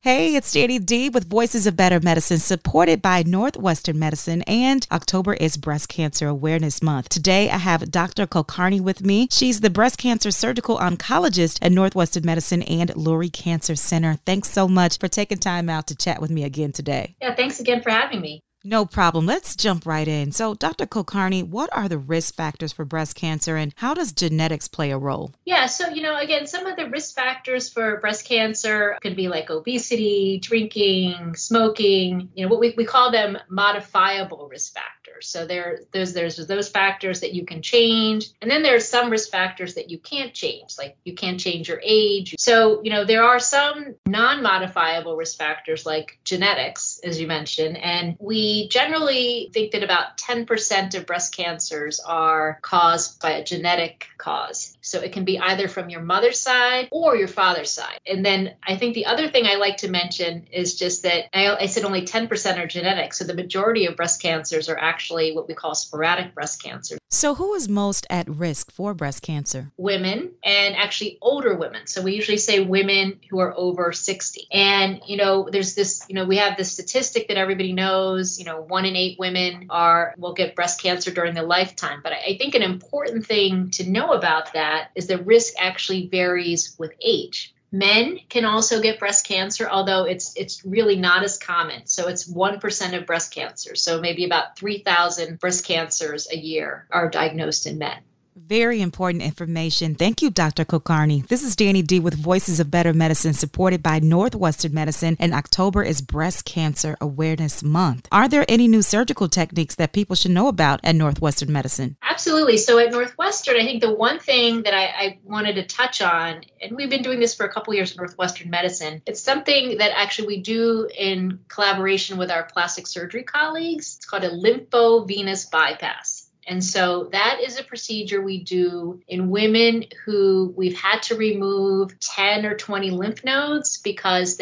Hey, it's Danny D with Voices of Better Medicine, supported by Northwestern Medicine, and October is Breast Cancer Awareness Month. Today, I have Dr. Kulkarni with me. She's the breast cancer surgical oncologist at Northwestern Medicine and Lurie Cancer Center. Thanks so much for taking time out to chat with me again today. Yeah, thanks again for having me. No problem. Let's jump right in. So, Dr. Kulkarni, what are the risk factors for breast cancer and how does genetics play a role? Yeah, so, again, some of the risk factors for breast cancer could be like obesity, drinking, smoking, what we call them modifiable risk factors. So there's those factors that you can change. And then there's some risk factors that you can't change, like you can't change your age. So, there are some non-modifiable risk factors like genetics, as you mentioned, and we generally think that about 10% of breast cancers are caused by a genetic cause. So it can be either from your mother's side or your father's side. And then I think the other thing I like to mention is just that I said only 10% are genetic. So the majority of breast cancers are actually what we call sporadic breast cancer. So who is most at risk for breast cancer? Women, and actually older women. So we usually say women who are over 60. And, there's this, we have this statistic that everybody knows, 1 in 8 women will get breast cancer during their lifetime. But I think an important thing to know about that is the risk actually varies with age. Men can also get breast cancer, although it's really not as common. So it's 1% of breast cancer. So maybe about 3,000 breast cancers a year are diagnosed in men. Very important information. Thank you, Dr. Kulkarni. This is Danny D with Voices of Better Medicine, supported by Northwestern Medicine, and October is Breast Cancer Awareness Month. Are there any new surgical techniques that people should know about at Northwestern Medicine? Absolutely. So at Northwestern, I think the one thing that I wanted to touch on, and we've been doing this for a couple of years at Northwestern Medicine, it's something that actually we do in collaboration with our plastic surgery colleagues. It's called a lymphovenous bypass. And so that is a procedure we do in women who we've had to remove 10 or 20 lymph nodes because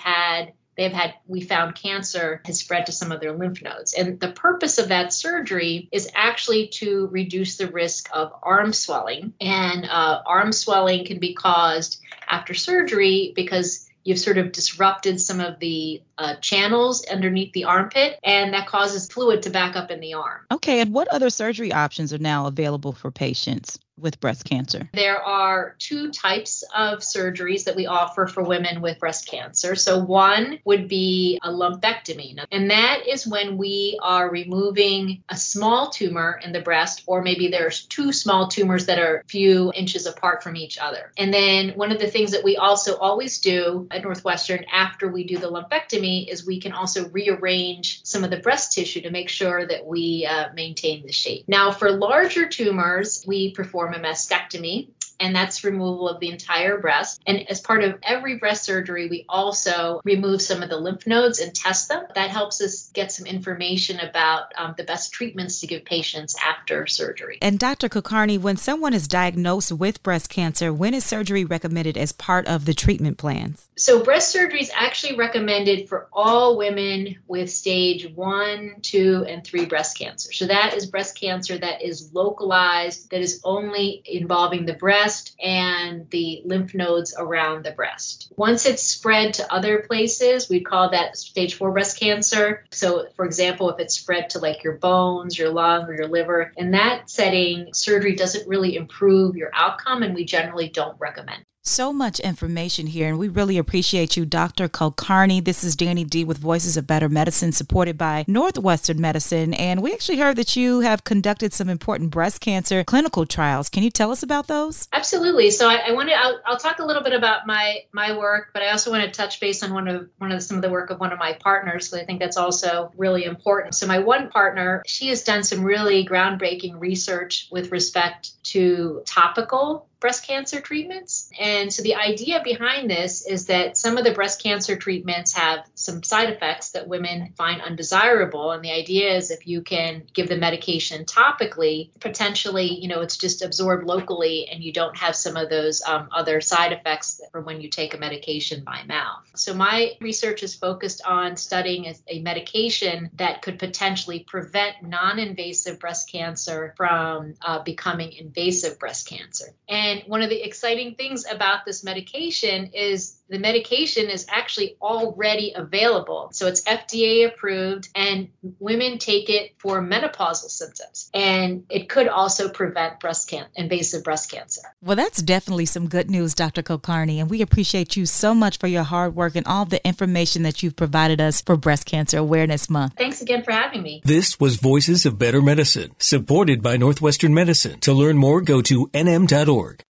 we found cancer has spread to some of their lymph nodes. And the purpose of that surgery is actually to reduce the risk of arm swelling. And arm swelling can be caused after surgery because you've sort of disrupted some of the channels underneath the armpit, and that causes fluid to back up in the arm. Okay, and what other surgery options are now available for patients with breast cancer? There are 2 types of surgeries that we offer for women with breast cancer. So one would be a lumpectomy, and that is when we are removing a small tumor in the breast, or maybe there's 2 small tumors that are a few inches apart from each other. And then one of the things that we also always do at Northwestern after we do the lumpectomy is we can also rearrange some of the breast tissue to make sure that we maintain the shape. Now, for larger tumors, we perform a mastectomy, and that's removal of the entire breast. And as part of every breast surgery, we also remove some of the lymph nodes and test them. That helps us get some information about the best treatments to give patients after surgery. And Dr. Kulkarni, when someone is diagnosed with breast cancer, when is surgery recommended as part of the treatment plans? So breast surgery is actually recommended for all women with stage 1, 2, and 3 breast cancer. So that is breast cancer that is localized, that is only involving the breast and the lymph nodes around the breast. Once it's spread to other places, we call that stage 4 breast cancer. So, for example, if it's spread to like your bones, your lung, or your liver, in that setting, surgery doesn't really improve your outcome, and we generally don't recommend. So much information here, and we really appreciate you, Dr. Kulkarni. This is Danny D with Voices of Better Medicine, supported by Northwestern Medicine. And we actually heard that you have conducted some important breast cancer clinical trials. Can you tell us about those? Absolutely. So I'll talk a little bit about my work, but I also want to touch base on some of the work of one of my partners, because I think that's also really important. So my one partner, she has done some really groundbreaking research with respect to topical breast cancer treatments. And so the idea behind this is that some of the breast cancer treatments have some side effects that women find undesirable. And the idea is if you can give the medication topically, potentially, it's just absorbed locally and you don't have some of those other side effects from when you take a medication by mouth. So my research is focused on studying a medication that could potentially prevent non-invasive breast cancer from becoming invasive breast cancer. And And one of the exciting things about this medication is the medication is actually already available. So it's FDA approved, and women take it for menopausal symptoms. And it could also prevent invasive breast cancer. Well, that's definitely some good news, Dr. Kulkarni. And we appreciate you so much for your hard work and all the information that you've provided us for Breast Cancer Awareness Month. Thanks again for having me. This was Voices of Better Medicine, supported by Northwestern Medicine. To learn more, go to nm.org.